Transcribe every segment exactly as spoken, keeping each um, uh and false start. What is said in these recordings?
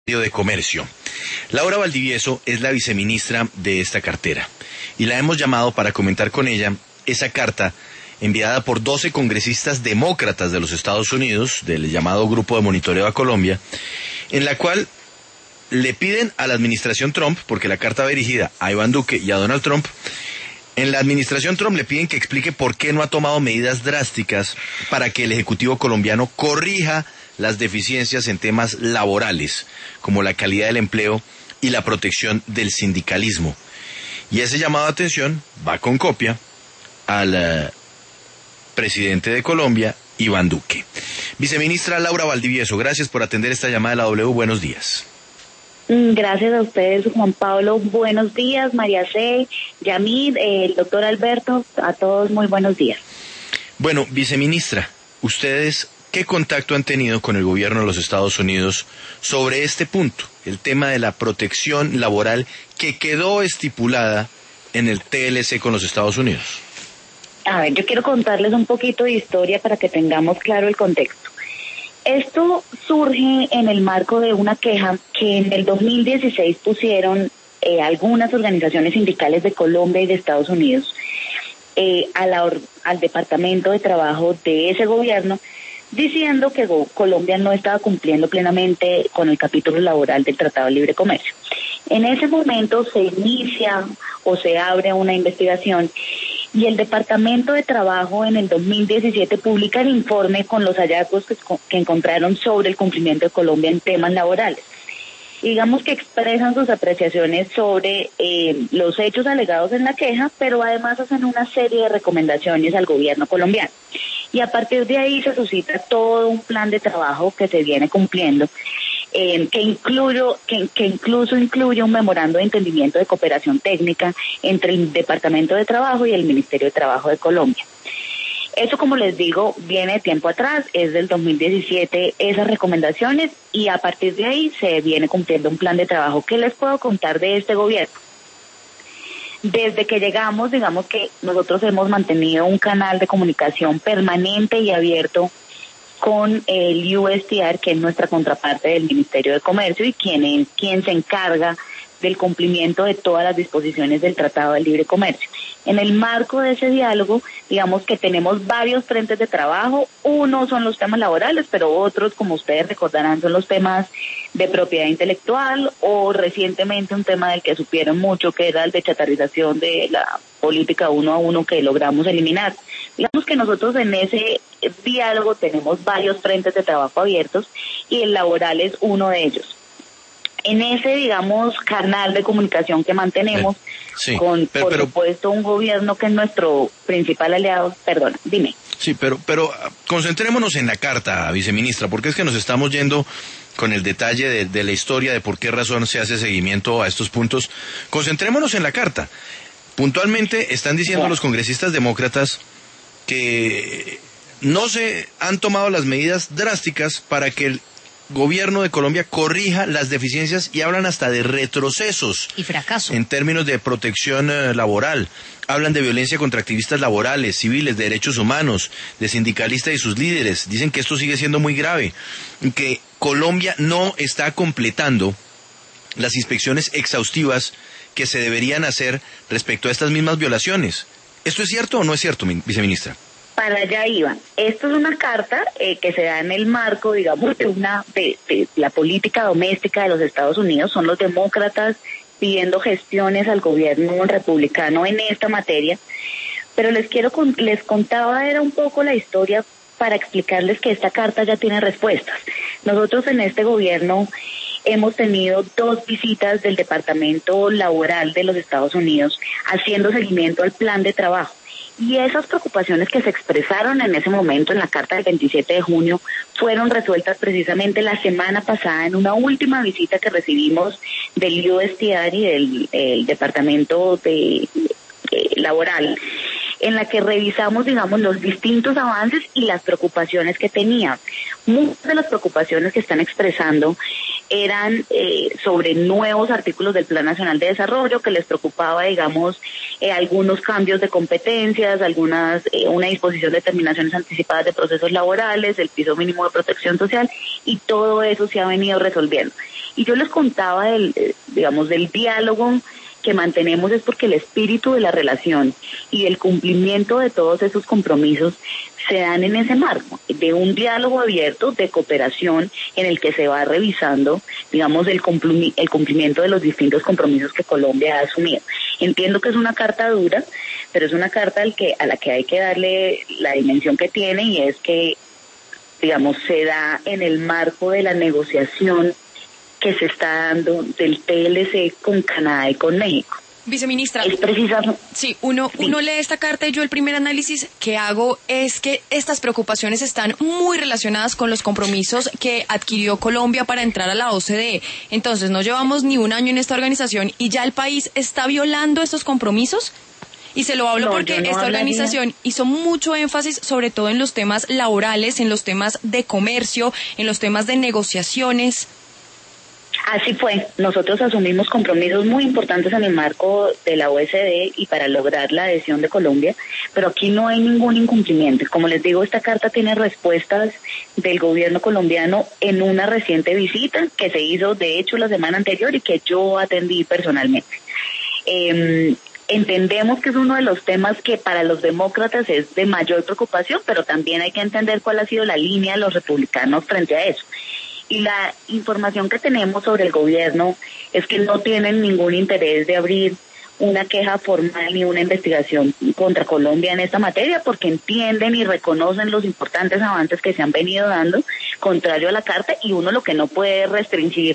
de Comercio. Laura Valdivieso es la viceministra de esta cartera y la hemos llamado para comentar con ella esa carta enviada por doce congresistas demócratas de los Estados Unidos, del llamado Grupo de Monitoreo a Colombia, en la cual le piden a la administración Trump, porque la carta va dirigida a Iván Duque y a Donald Trump, en la administración Trump le piden que explique por qué no ha tomado medidas drásticas para que el Ejecutivo colombiano corrija las deficiencias en temas laborales, como la calidad del empleo y la protección del sindicalismo. Y ese llamado de atención va con copia al uh, presidente de Colombia, Iván Duque. Viceministra Laura Valdivieso, gracias por atender esta llamada de la W. Buenos días. Gracias a ustedes, Juan Pablo. Buenos días, María C., Yamid, eh, el doctor Alberto, a todos muy buenos días. Bueno, viceministra, ustedes, ¿qué contacto han tenido con el gobierno de los Estados Unidos sobre este punto, el tema de la protección laboral que quedó estipulada en el T L C con los Estados Unidos? A ver, yo quiero contarles un poquito de historia para que tengamos claro el contexto. Esto surge en el marco de una queja que en el dos mil dieciséis pusieron eh, algunas organizaciones sindicales de Colombia y de Estados Unidos eh, a la, al Departamento de Trabajo de ese gobierno, diciendo que Colombia no estaba cumpliendo plenamente con el capítulo laboral del Tratado de Libre Comercio. En ese momento se inicia o se abre una investigación y el Departamento de Trabajo en el dos mil diecisiete publica el informe con los hallazgos que, que encontraron sobre el cumplimiento de Colombia en temas laborales. Digamos que expresan sus apreciaciones sobre eh, los hechos alegados en la queja, pero además hacen una serie de recomendaciones al gobierno colombiano. Y a partir de ahí se suscita todo un plan de trabajo que se viene cumpliendo, eh, que, incluyo, que, que incluso incluye un memorando de entendimiento de cooperación técnica entre el Departamento de Trabajo y el Ministerio de Trabajo de Colombia. Eso, como les digo, viene de tiempo atrás, es del dos mil diecisiete esas recomendaciones y a partir de ahí se viene cumpliendo un plan de trabajo. ¿Qué les puedo contar de este gobierno? Desde que llegamos, digamos que nosotros hemos mantenido un canal de comunicación permanente y abierto con el U S T R, que es nuestra contraparte del Ministerio de Comercio y quien es quien se encarga del cumplimiento de todas las disposiciones del Tratado de Libre Comercio. En el marco de ese diálogo, digamos que tenemos varios frentes de trabajo. Uno son los temas laborales, pero otros, como ustedes recordarán, son los temas de propiedad intelectual o recientemente un tema del que supieron mucho, que era el de chatarrización de la política uno a uno que logramos eliminar. Digamos que nosotros en ese diálogo tenemos varios frentes de trabajo abiertos y el laboral es uno de ellos. En ese, digamos, canal de comunicación que mantenemos sí, con, pero, por pero, supuesto, un gobierno que es nuestro principal aliado, perdona, dime. Sí, pero, pero concentrémonos en la carta, viceministra, porque es que nos estamos yendo con el detalle de, de la historia, de por qué razón se hace seguimiento a estos puntos. Concentrémonos en la carta. Puntualmente están diciendo sí. los congresistas demócratas que no se han tomado las medidas drásticas para que el gobierno de Colombia corrija las deficiencias y hablan hasta de retrocesos y fracaso en términos de protección eh, laboral. Hablan de violencia contra activistas laborales, civiles, de derechos humanos, de sindicalistas y sus líderes. Dicen que esto sigue siendo muy grave, que Colombia no está completando las inspecciones exhaustivas que se deberían hacer respecto a estas mismas violaciones. ¿Esto es cierto o no es cierto, viceministra? Para allá iba. Esto es una carta eh, que se da en el marco, digamos, de una de, de la política doméstica de los Estados Unidos. Son los demócratas pidiendo gestiones al gobierno republicano en esta materia. Pero les quiero les contaba era un poco la historia para explicarles que esta carta ya tiene respuestas. Nosotros en este gobierno hemos tenido dos visitas del Departamento Laboral de los Estados Unidos haciendo seguimiento al plan de trabajo. Y esas preocupaciones que se expresaron en ese momento en la carta del veintisiete de junio fueron resueltas precisamente la semana pasada en una última visita que recibimos del U S T R y del el Departamento de, eh, Laboral, en la que revisamos, digamos, los distintos avances y las preocupaciones que tenían. Muchas de las preocupaciones que están expresando eran eh, sobre nuevos artículos del Plan Nacional de Desarrollo, que les preocupaba, digamos, eh, algunos cambios de competencias, algunas eh, una disposición de terminaciones anticipadas de procesos laborales, el piso mínimo de protección social, y todo eso se ha venido resolviendo. Y yo les contaba del, eh, digamos, del diálogo que mantenemos, es porque el espíritu de la relación y el cumplimiento de todos esos compromisos se dan en ese marco de un diálogo abierto de cooperación en el que se va revisando, digamos, el, cumpli- el cumplimiento de los distintos compromisos que Colombia ha asumido. Entiendo que es una carta dura, pero es una carta al que, a la que hay que darle la dimensión que tiene, y es que, digamos, se da en el marco de la negociación que se está dando del T L C con Canadá y con México. Viceministra, es precisamente, sí, uno, sí. uno lee esta carta y yo el primer análisis que hago es que estas preocupaciones están muy relacionadas con los compromisos que adquirió Colombia para entrar a la O C D E. Entonces, no llevamos ni un año en esta organización y ya el país está violando estos compromisos. Y se lo hablo no, porque no esta hablaría. organización hizo mucho énfasis sobre todo en los temas laborales, en los temas de comercio, en los temas de negociaciones. Así fue, nosotros asumimos compromisos muy importantes en el marco de la O E C D y para lograr la adhesión de Colombia, pero aquí no hay ningún incumplimiento. Como les digo, esta carta tiene respuestas del gobierno colombiano en una reciente visita que se hizo, de hecho, la semana anterior y que yo atendí personalmente. Eh, Entendemos que es uno de los temas que para los demócratas es de mayor preocupación, pero también hay que entender cuál ha sido la línea de los republicanos frente a eso. Y la información que tenemos sobre el gobierno es que no tienen ningún interés de abrir una queja formal ni una investigación contra Colombia en esta materia, porque entienden y reconocen los importantes avances que se han venido dando, contrario a la carta, y uno lo que no puede restringir,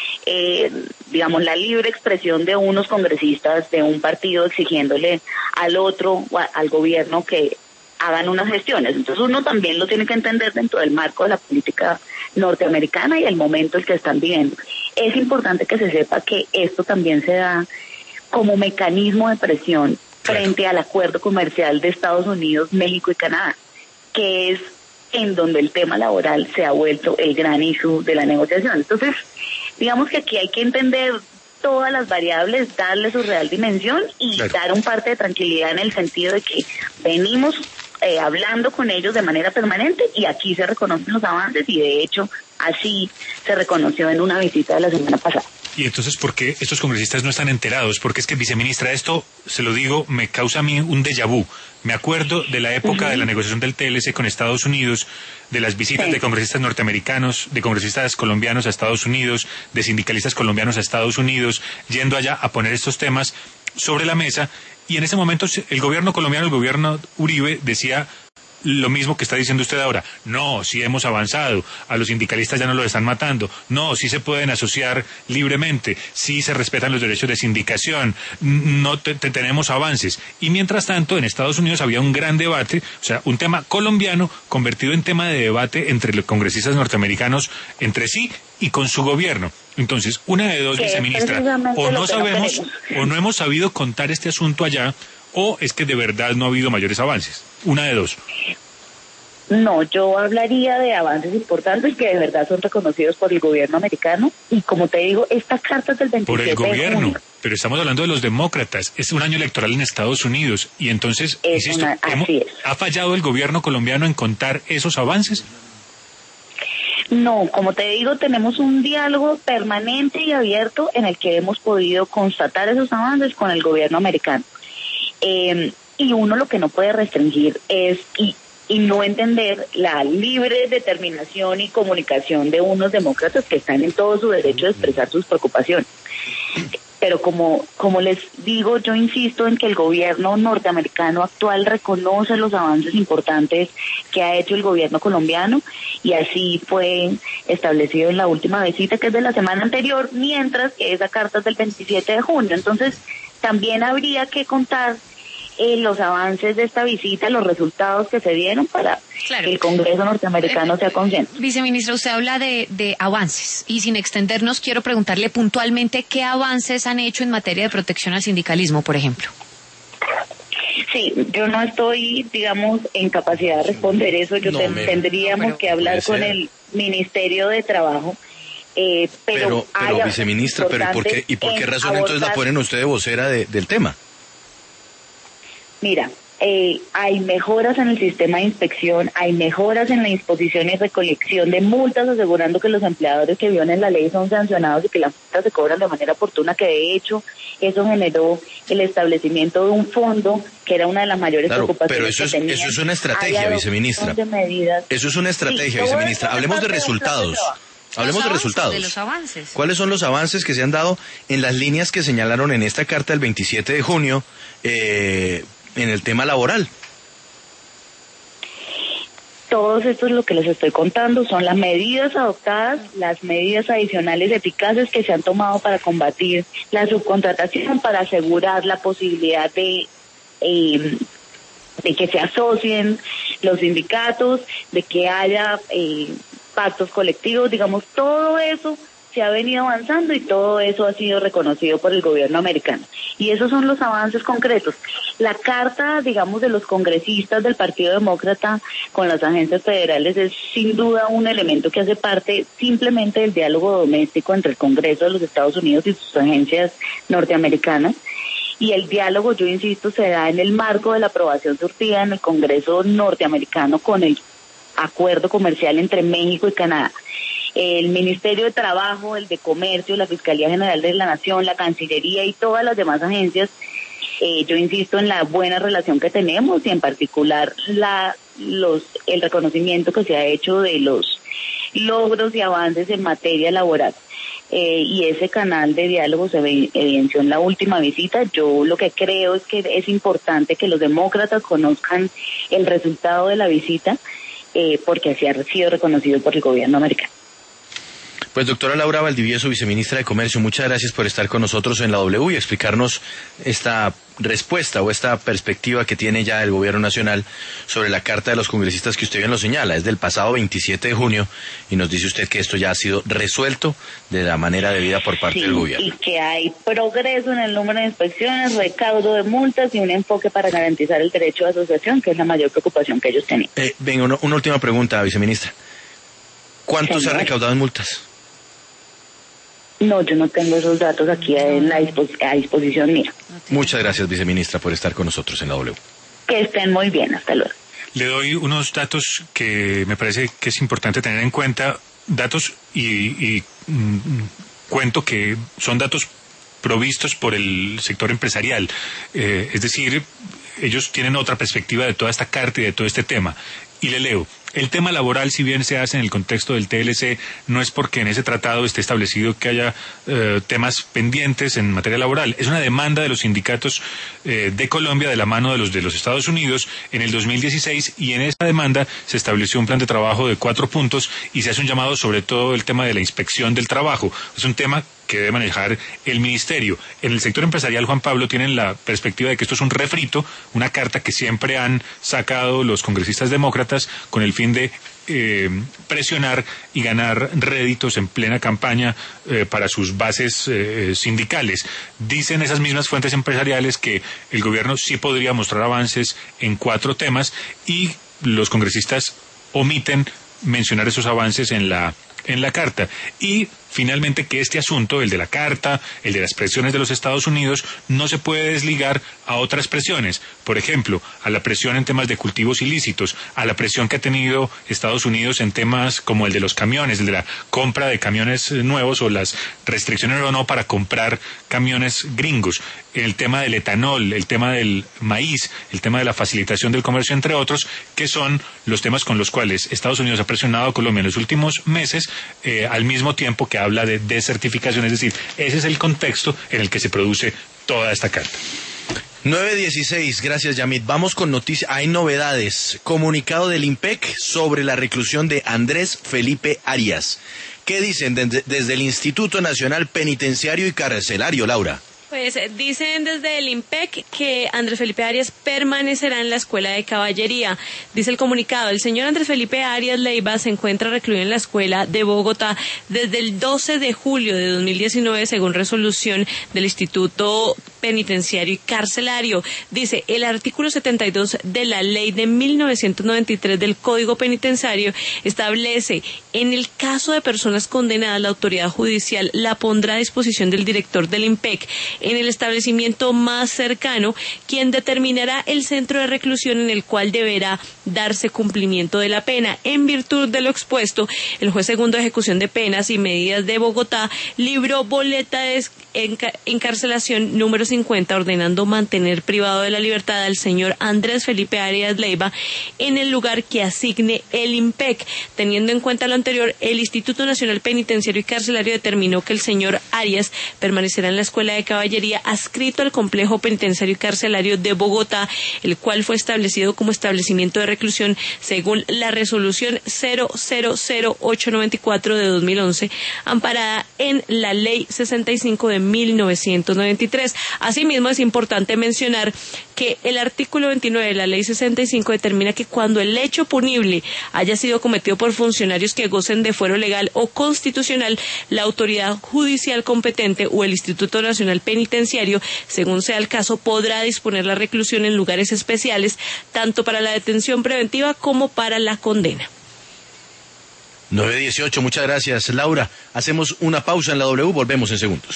eh, digamos, la libre expresión de unos congresistas de un partido exigiéndole al otro, al gobierno, que hagan unas gestiones. Entonces uno también lo tiene que entender dentro del marco de la política norteamericana y el momento en que están viviendo. Es importante que se sepa que esto también se da como mecanismo de presión frente al acuerdo comercial de Estados Unidos, México y Canadá, que es en donde el tema laboral se ha vuelto el gran issue de la negociación. Entonces, digamos que aquí hay que entender todas las variables, darle su real dimensión y claro, dar un parte de tranquilidad en el sentido de que venimos eh, hablando con ellos de manera permanente y aquí se reconocen los avances y de hecho así se reconoció en una visita de la semana pasada. Y entonces, ¿por qué estos congresistas no están enterados? Porque es que, viceministra, esto, se lo digo, me causa a mí un déjà vu. Me acuerdo de la época uh-huh. de la negociación del T L C con Estados Unidos, de las visitas sí. de congresistas norteamericanos, de congresistas colombianos a Estados Unidos, de sindicalistas colombianos a Estados Unidos, yendo allá a poner estos temas sobre la mesa. Y en ese momento el gobierno colombiano, el gobierno Uribe, decía lo mismo que está diciendo usted ahora. No, sí hemos avanzado, a los sindicalistas ya no los están matando, no, sí se pueden asociar libremente, sí se respetan los derechos de sindicación, no te, te, tenemos avances. Y mientras tanto, en Estados Unidos había un gran debate, o sea, un tema colombiano convertido en tema de debate entre los congresistas norteamericanos entre sí y con su gobierno. Entonces, una de dos, viceministra, o no sabemos, o no hemos sabido contar este asunto allá, o es que de verdad no ha habido mayores avances. Una de dos. No, yo hablaría de avances importantes que de verdad son reconocidos por el gobierno americano y como te digo, esta carta es del veintisiete de junio. Por el gobierno, de junio. Pero estamos hablando de los demócratas. Es un año electoral en Estados Unidos y entonces, es insisto, una, hemos, es. ¿ha fallado el gobierno colombiano en contar esos avances? No, como te digo, tenemos un diálogo permanente y abierto en el que hemos podido constatar esos avances con el gobierno americano. Eh, y uno lo que no puede restringir es y, y no entender la libre determinación y comunicación de unos demócratas que están en todo su derecho de expresar sus preocupaciones. Pero como, como les digo, yo insisto en que el gobierno norteamericano actual reconoce los avances importantes que ha hecho el gobierno colombiano y así fue establecido en la última visita que es de la semana anterior, mientras que esa carta es del veintisiete de junio. Entonces, también habría que contar eh, los avances de esta visita, los resultados que se dieron para claro. que el Congreso norteamericano eh, sea consciente. Viceministra, usted habla de, de avances y sin extendernos quiero preguntarle puntualmente qué avances han hecho en materia de protección al sindicalismo, por ejemplo. Sí, yo no estoy, digamos, en capacidad de responder eso. Yo no, te, me, tendríamos no, que hablar con el Ministerio de Trabajo. Eh, pero, pero, pero viceministra, pero ¿y por qué, y por qué razón abortar, entonces la ponen usted de vocera de, del tema? Mira, eh, hay mejoras en el sistema de inspección, hay mejoras en la disposición y recolección de multas, asegurando que los empleadores que violen la ley son sancionados y que las multas se cobran de manera oportuna, que de hecho eso generó el establecimiento de un fondo que era una de las mayores claro, preocupaciones pero eso es, que tenían. eso es una estrategia, viceministra. Eso es una estrategia, sí, viceministra. Hablemos de resultados. Hablemos de resultados. De los avances. ¿Cuáles son los avances que se han dado en las líneas que señalaron en esta carta del veintisiete de junio eh, en el tema laboral? Todos estos, lo que les estoy contando, son las medidas adoptadas, las medidas adicionales eficaces que se han tomado para combatir la subcontratación, para asegurar la posibilidad de, eh, de que se asocien los sindicatos, de que haya eh, pactos colectivos, digamos, todo eso se ha venido avanzando y todo eso ha sido reconocido por el gobierno americano. Y esos son los avances concretos. La carta, digamos, de los congresistas del Partido Demócrata con las agencias federales es sin duda un elemento que hace parte simplemente del diálogo doméstico entre el Congreso de los Estados Unidos y sus agencias norteamericanas. Y el diálogo, yo insisto, se da en el marco de la aprobación surtida en el Congreso norteamericano con el acuerdo comercial entre México y Canadá. El Ministerio de Trabajo, el de Comercio, la Fiscalía General de la Nación, la Cancillería y todas las demás agencias, eh, yo insisto en la buena relación que tenemos y en particular la, los, el reconocimiento que se ha hecho de los logros y avances en materia laboral. Eh, y ese canal de diálogo se evidenció en la última visita. Yo lo que creo es que es importante que los demócratas conozcan el resultado de la visita, eh, porque así ha sido reconocido por el gobierno americano. Pues doctora Laura Valdivieso, viceministra de Comercio, muchas gracias por estar con nosotros en la W y explicarnos esta respuesta o esta perspectiva que tiene ya el gobierno nacional sobre la carta de los congresistas que usted bien lo señala. Es del pasado veintisiete de junio y nos dice usted que esto ya ha sido resuelto de la manera debida por parte sí, del gobierno. Y que hay progreso en el número de inspecciones, recaudo de multas y un enfoque para garantizar el derecho de asociación, que es la mayor preocupación que ellos tenían. Eh, venga, una, una última pregunta, viceministra. ¿Cuánto se ha recaudado en multas? No, yo no tengo esos datos aquí en la dispos a disposición mía. Muchas gracias, viceministra, por estar con nosotros en la W. Que estén muy bien, hasta luego. Le doy unos datos que me parece que es importante tener en cuenta, datos y, y mm, cuento que son datos provistos por el sector empresarial, eh, es decir, ellos tienen otra perspectiva de toda esta carta y de todo este tema. Y le leo. El tema laboral, si bien se hace en el contexto del T L C, no es porque en ese tratado esté establecido que haya eh, temas pendientes en materia laboral. Es una demanda de los sindicatos eh, de Colombia de la mano de los de los Estados Unidos en el dos mil dieciséis, y en esa demanda se estableció un plan de trabajo de cuatro puntos y se hace un llamado sobre todo el tema de la inspección del trabajo. Es un tema que debe manejar el ministerio. En el sector empresarial, Juan Pablo, tienen la perspectiva de que esto es un refrito, una carta que siempre han sacado los congresistas demócratas con el fin de eh, presionar y ganar réditos en plena campaña eh, para sus bases eh, sindicales. Dicen esas mismas fuentes empresariales que el gobierno sí podría mostrar avances en cuatro temas y los congresistas omiten mencionar esos avances en la en la carta. Y finalmente que este asunto, el de la carta, el de las presiones de los Estados Unidos, no se puede desligar a otras presiones. Por ejemplo, a la presión en temas de cultivos ilícitos, a la presión que ha tenido Estados Unidos en temas como el de los camiones, el de la compra de camiones nuevos o las restricciones o no para comprar camiones gringos, el tema del etanol, el tema del maíz, el tema de la facilitación del comercio, entre otros, que son los temas con los cuales Estados Unidos ha presionado a Colombia en los últimos meses, eh, al mismo tiempo que habla de desertificación. Es decir, ese es el contexto en el que se produce toda esta carta. nueve dieciséis, gracias Yamit. Vamos con noticias. Hay novedades. Comunicado del IMPEC sobre la reclusión de Andrés Felipe Arias. ¿Qué dicen desde, desde el Instituto Nacional Penitenciario y Carcelario, Laura? Pues eh, dicen desde el IMPEC que Andrés Felipe Arias permanecerá en la Escuela de Caballería. Dice el comunicado, el señor Andrés Felipe Arias Leiva se encuentra recluido en la Escuela de Bogotá desde el doce de julio de dos mil diecinueve, según resolución del Instituto penitenciario y carcelario. Dice, el artículo setenta y dos de la ley de mil novecientos noventa y tres del Código Penitenciario establece, en el caso de personas condenadas, la autoridad judicial la pondrá a disposición del director del I M P E C en el establecimiento más cercano, quien determinará el centro de reclusión en el cual deberá darse cumplimiento de la pena. En virtud de lo expuesto, el juez segundo de ejecución de penas y medidas de Bogotá libró boleta de encarcelación número cincuenta, ordenando mantener privado de la libertad al señor Andrés Felipe Arias Leiva en el lugar que asigne el I M P E C. Teniendo en cuenta lo anterior, el Instituto Nacional Penitenciario y Carcelario determinó que el señor Arias permanecerá en la Escuela de Caballería adscrito al Complejo Penitenciario y Carcelario de Bogotá, el cual fue establecido como establecimiento de reclusión según la resolución cero cero cero ocho noventa y cuatro de dos mil once, amparada en la Ley sesenta y cinco de mil novecientos noventa y tres. Asimismo, es importante mencionar que el artículo veintinueve de la Ley sesenta y cinco determina que cuando el hecho punible haya sido cometido por funcionarios que gocen de fuero legal o constitucional, la autoridad judicial competente o el Instituto Nacional Penitenciario, según sea el caso, podrá disponer la reclusión en lugares especiales, tanto para la detención preventiva como para la condena. nueve dieciocho, muchas gracias, Laura. Hacemos una pausa en la W, volvemos en segundos.